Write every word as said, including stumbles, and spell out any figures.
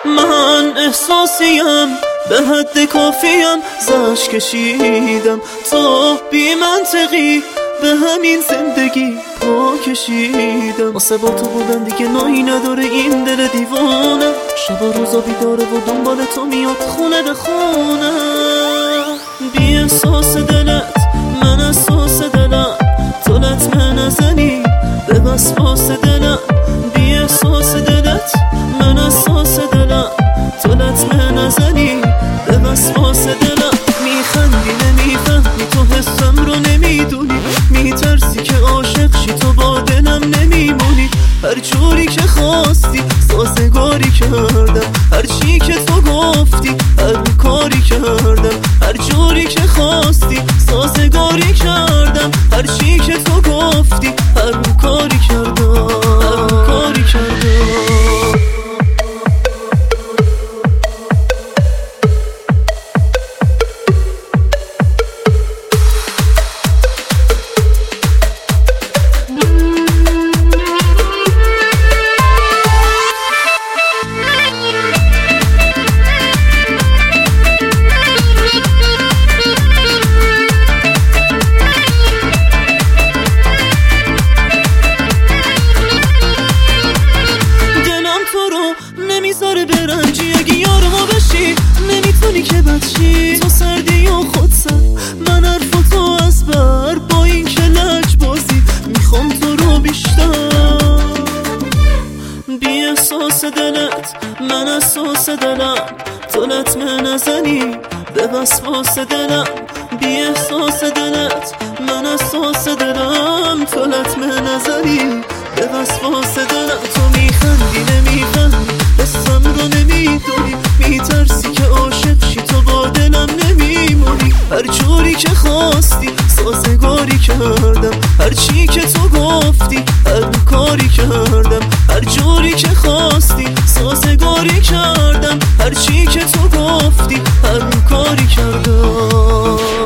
من احساسیم به حد کافیم زش کشیدم، تو بی منطقی به همین زندگی پا کشیدم. واسه با تو بودن دیگه نایی نداره این دل دیوانه، شب و روزا بیداره و دنبال تو میاد خونه به خونه. بی احساس دلت من احساس دلم، تو لطمه نزنی به وسواس دلم. بی احساس دلت من احساس دلم، تو لطمه نزنی به وسواس دلم. میخندی نمیفهمی تو حسم رو نمیدونی، میترسی که عاشق شی تو با دلم نمیمونی. هر جوری که خواستی سازگاری کردم، هر چی که تو گفتی هر کاری کردم. هر جوری که خواستی سازگاری کردم، هر چی که تو گفتی هر کاری کردم، هر کاری کردم. نمیذاره برنجی اگه یار ما بشی، نمیتونی که بچی تو سردی و خود سر. من حرفاتو از بر با این که لج بازی میخوام تو رو بیشتر. بی احساس دلت من احساس دلم، تو لطمه نزنی به وسواس دلم. بی احساس دلت من احساس دلم، تو لطمه نزنی به وسواس دلم. تو میخندی نمیفهمی حسم رو نمیدونی، میترسی که عاشق شی تو با دلم نمیمونی. هر جوری که خواستی سازگاری کردم، هر چی که تو گفتی هر کاری کردم. هر جوری که خواستی سازگاری کردم، هر چی که تو گفتی هر کاری کردم.